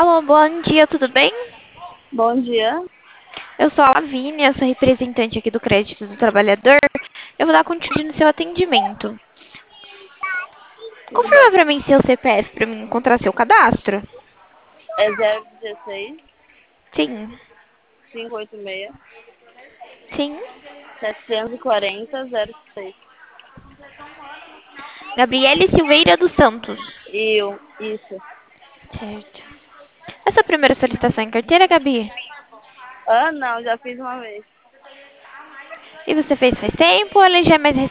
Alô, bom dia, tudo bem? Bom dia. Eu sou a Lavínia, sou representante aqui do Crédito do Trabalhador. Eu vou dar continuidade no seu atendimento. Tudo Confirma bem. pra mim seu CPF pra mim encontrar seu cadastro? É 016 Sim, 586 sim. 740 06. Gabriele Silveira dos Santos. Isso. Certo. Essa é a primeira solicitação em carteira, Gabi? Ah, não, já fiz uma vez. E você fez faz tempo ou ela já é mais